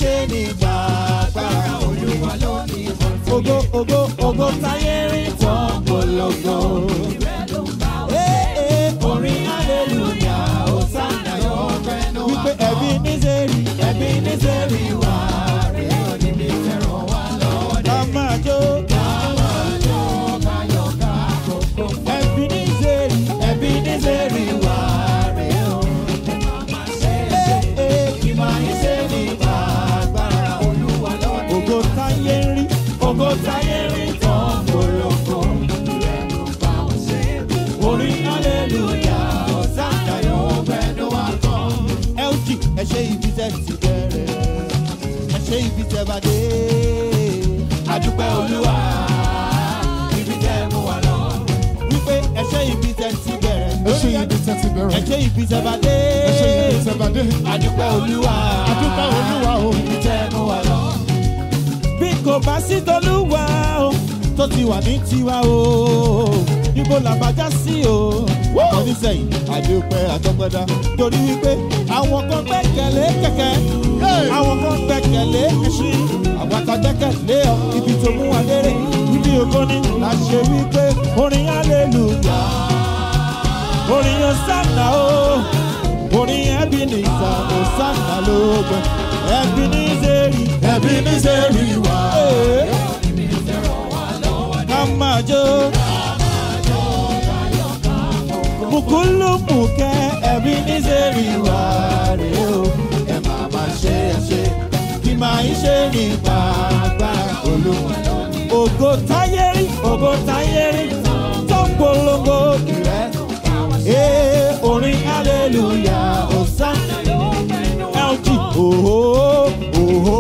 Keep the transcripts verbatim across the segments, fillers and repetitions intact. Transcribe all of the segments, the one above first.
ṣe nígbà agbára Olúwa ló ní ìfọ̀tún. Ògo ògo ògo táyé rí tán polongo. Orin hallelujah hosanna yọ fẹ́nu wa. Wípé ẹbí nízẹ̀rí ẹbí nízẹ̀rí wà rí òní mi fẹ́ràn wá lọ́wọ́ dé. Ká máa jó ká máa jó káyọ̀ ká kókó. Ẹbí nízẹ̀rí ẹbí nízẹ̀rí wà rí òní máa ṣe é kí máa ń ṣe nípa agbára Olúwa lọ́wọ́. Ògo táyé rí ògo táyé rí tán polongo. Orin hallelujah hosanna yọ fẹ́nu wa kan. Ẹ ó jì ẹ ṣe ibi tẹ́ ti bẹ̀rẹ̀ ẹ ṣe ibi tẹ́ bá dé. Adúpẹ́ Olúwa ibi tẹ́ mú wa lọ. Wípé ẹ ṣe ibi tẹ́ ti bẹ̀rẹ̀ ẹ ṣe ibi tẹ́ ti bẹ̀rẹ̀ ẹ ṣe ibi tẹ́ bá dé. ẹ ṣe ibi tẹ́ bá dé. Adúpẹ́ Olúwa Adúpẹ́ Olúwa o ibi tẹ́ mú wa lọ. Bí kò bá sí t'Olúwa o tó ti wà ní tiwa o ibo làbájá sí o. Ọdún sẹ́yìn àdúpẹ́ àtọ́gbẹ́dá torí wípé àwọn kan gbẹ́kẹ̀lé kẹ̀kẹ́ àwọn kan gbẹ́kẹ̀lé ẹṣin àwọn kan gbẹ́kẹ̀lé ọ ibi tó mú wa lérè ibi ògo ni la ṣe wípé orin hallelujah orin hosanna o orin Ebenezer hosanna ló gbẹ Ebenezer Ebenezer wà ká máa jó. Mukulu muke Ebenezer wà rè o. Ẹ máa máa ṣe é ṣe kí máa ń ṣe nípa agbára Olúwa. Ògo táyé rí ògo táyé rí tó ń polongo rẹ̀. Ee orin hallelujah hosanna L G oho oho.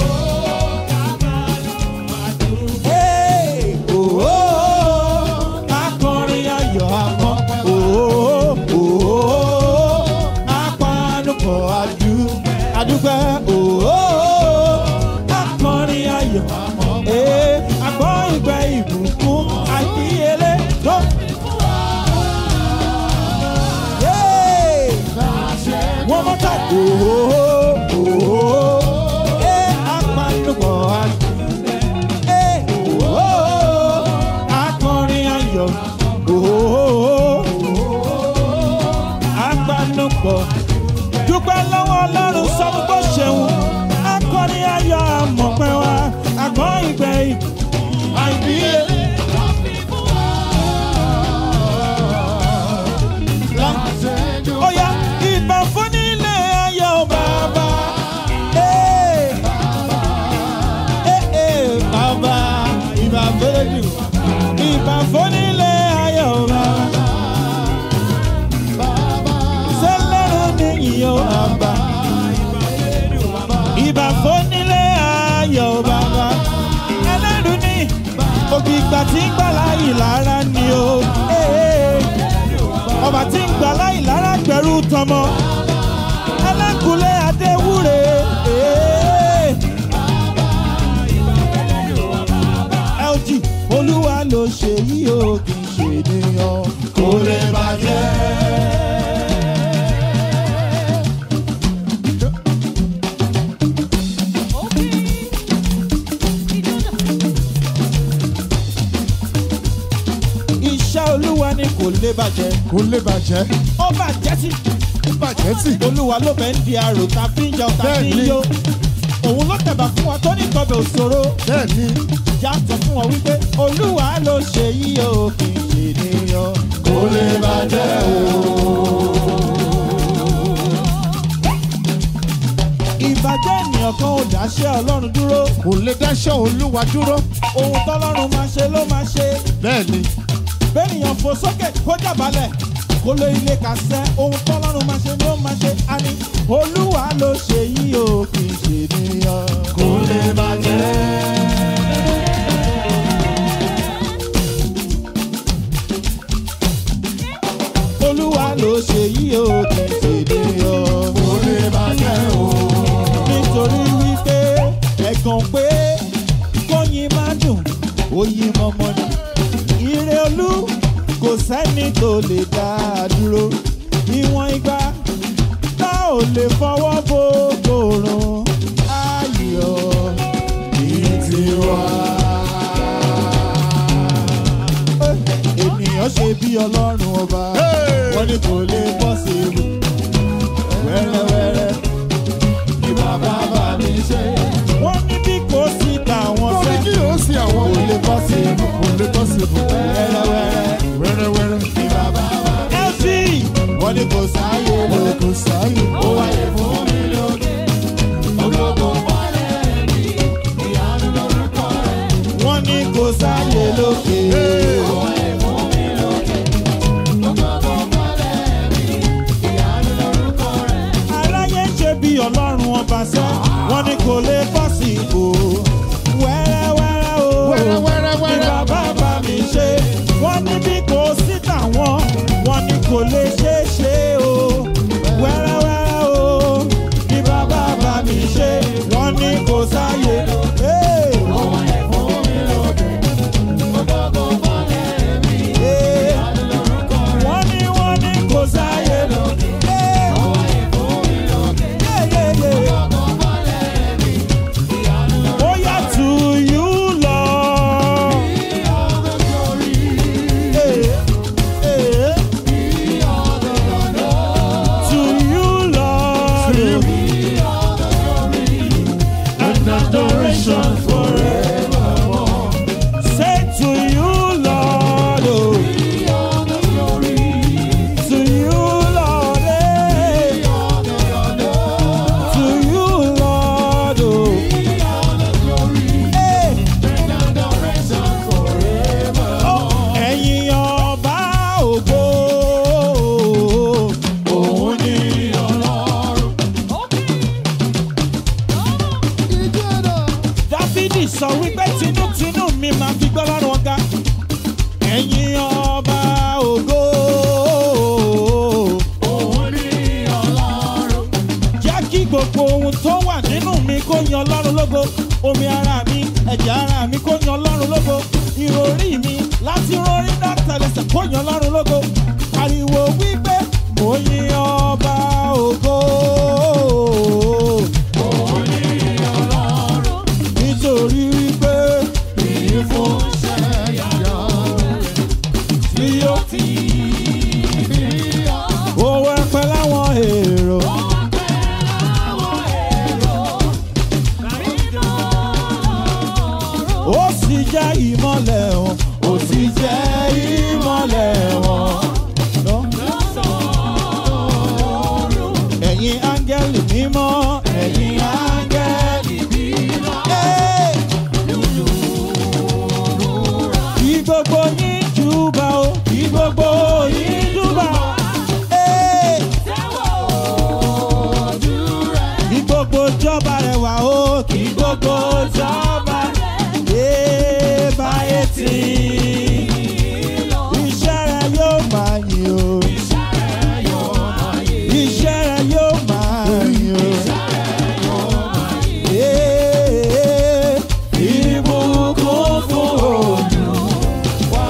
Ee oho akọrin ayọ̀ àmọ́. Adúpẹ́ ooo akọrin ayọ̀ ee agbọ́ ìgbà ìbùkún àdíyelé tó. Wọ́n mọ́ tà ooo ooo ee apanupọ̀ ee ooo akọrin ayọ̀ ooo apanupọ̀. Dúpẹ́ lọ́wọ́ Ọlọ́run sọ́dún bó ṣeun akọrin ayọ̀ àmọ̀pẹ́ wa àgbọ̀n ìgbẹ̀yìn àìbíyè. Oya ìbà fún nílé ayọ̀ bàbá bàbá ìbà fẹ́lẹ́jù ìbà fún nílé ayọ̀ bàbá. Iyo bàbá ìbà fónílé ayọ̀ bàbá ẹlẹ́rù ní òbí ìgbà tí ń gbà láyì lára ni o ọba tí ń gbà láyì lára gbẹ̀rù tọmọ ẹlẹ́kùnlé adéwúre L G Olúwa ló ṣe yí o kì í ṣe ènìyàn kò lè bàjẹ́. Olúwa ni kò lè bàjẹ́. Kò lè bàjẹ́. Ó bàjẹ́ sí. Ó bàjẹ́ sí. Olúwa ló bẹ̀ ń di àrò ta fi ń jẹ ọ̀tá fi ń yó. Òun ló tẹ̀bà fún wa tó ní kọbẹ̀ òṣòro. Bẹ́ẹ̀ni. Ìjà sọ fún wọn wípé Olúwa ló ṣe yí o kì í ṣe ènìyàn. Kò lè bàjẹ́ o. Ìbàjẹ́ ènìyàn kan ò dáṣẹ́ Ọlọ́run dúró. Kò lè dáṣẹ́ Olúwa dúró. Ohun tọ́lọ́run máa ṣe ló máa ṣe. Bẹ́ẹ̀ni. Bẹ́ẹ̀nìyàn fò sókè kó jàbálẹ̀ kó ló ilé kàṣẹ ohun tọ́lọ́run máa ṣe ló máa ṣe á ní Olúwa ló ṣe yí o kì í ṣe ènìyàn kò lè bàjẹ́. Olúwa ló ṣe yí o kì í ṣe ènìyàn kò lè bàjẹ́ o. Nítorí wípé ẹ̀gàn pé kóyin máa dùn oyin mọ́mọ́ ni. Ire olú kò sẹ́ni tó lè dá a dúró. Ìwọ̀n ìgbà tá ò lè fọwọ́ bó gbòòrùn. Ayọ̀ ṣe bí ọlọ́run ọba wọ́n ní kò lè bọ́ sí ibù wẹ́rẹ́wẹ́rẹ́ ní bàbá bá mi ṣe. wọ́n ní bí kò sí tàwọn Wọ́n ní sẹ́ kí yóò sí àwọn kò lè bọ́ sí ibù kò lè bọ́ sí ibù. wẹ́rẹ́wẹ́rẹ́ Wẹ́rẹ́wẹ́rẹ́. ní bàbá bá mi ṣe. wọ́n ní kò sáyé Wọ́n lọ ní kò sáyé. ó wáyé fún mi lókè ológo wálẹ̀ mi ìyanu lórúkọ rẹ̀. wọ́n ní kò sáyé lókè ó wáyé fún mi lókè ológo wálẹ̀ mi ìyanu lórúkọ rẹ̀. aráyé ń ṣe bí ọlọ́run ọba sẹ́ wọ́n ní kò lè bọ́ sí ipò wẹ́rẹ́wẹ́rẹ́ o Wẹ́rẹ́wẹ́rẹ́ ní wẹ́rẹ́. bàbá bá mi ṣe. wọ́n ní bí kò sí tàwọn wọ́n ní kò lè ṣeé ṣe o wẹ́rẹ́wẹ́rẹ́ o ní bàbá bá mi ṣe. wọ́n ní kò sáyé Hey! Hey! wọ́n ní wọ́n ní kò sáyé Hey! Yeah, yeah, yeah. Oh yeah, to you, Lord. Hey, hey. To you, Lord. And adoration forevermore. Say to you, Lord. Oh. To you, Lord. Hey. To you, Lord. Oh. Hey. Oh, ẹ̀yin ọba ògo, òun ni Ọlọ́run. Dáfídì sọ wípé tinútinú mi máa fi gbọ́ lọ́rùn ọ̀gá. Ẹ̀yin ọba ògo, òun ni Ọlọ́run. Jẹ́ kí gbogbo ohun tó wà nínú mi kó yan Ọlọ́run lógo. Omi ara mi, ẹ̀jẹ̀ ara mi kó yan Ọlọ́run lógo. Ìròrí mi láti rọrí dátàlẹ́sẹ̀ kó yan Ọlọ́run lógo. Ariwo wípé mo yin ọba ògo. Òun ni Ọlọ́run. Nítorí wípé ìyìn fún iṣẹ́ ìyanu tí ó ti owó ẹ̀pẹ́ láwọn èrò. Ó sì jẹ́ ìmọ́lẹ̀ wọn, ó sì jẹ́ ìmọ́lẹ̀ wọn. Ẹ̀yin áńgẹ́lì mímọ́, ẹ̀yin áńgẹ́lì mímọ́. Hey! Kí gbogbo yín júbà o, kí gbogbo yín júbà. Hey! Kí gbogbo jọba rẹ̀ wá o, kí gbogbo jọba rẹ̀ báyé tí. Iṣẹ́ rẹ̀ yóò máa yìn o. Iṣẹ́ rẹ̀ yóò máa yìn o. Ee, ìbùkún fún Olúwa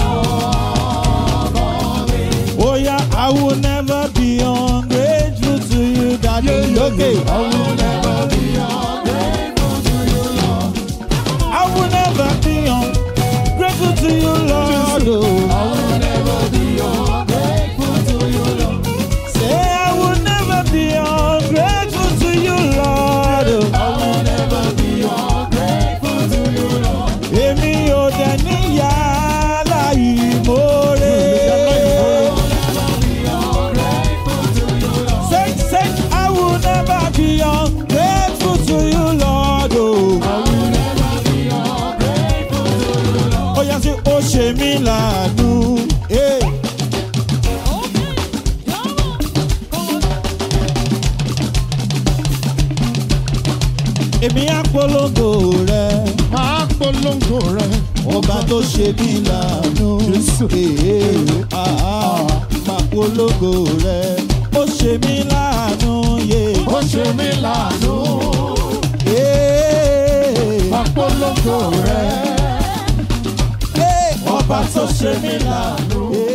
ọkọ mi. Oh yeah, I will never be ungrateful to you, Daddy. Okay. I will never be ungrateful to you, Lord. I will never be ungrateful to you, Lord. Oh. I will never be ungrateful to you, Lord. Say I will never be ungrateful to you, Lord. Oh. I will never be ungrateful to you, Lord. Èmi ò dẹ̀ níyà láìmoore. Say, say, I will never be ungrateful to you, Lord. Oh. I will never be ungrateful to you, Lord. Oh, yeah, say, ó ṣe mí láàánú. Hey. Èmi á polongo rẹ̀, Máa polongo rẹ̀. ọba tó ṣe mí láàánú. Jésù. Ee, ah, ah, máa polongo rẹ̀, ó ṣe mí láàánú. Yeah. Ó ṣe mí láàánú. Ee, Máa polongo rẹ̀. Ee, ọba tó ṣe mí láàánú. Ee.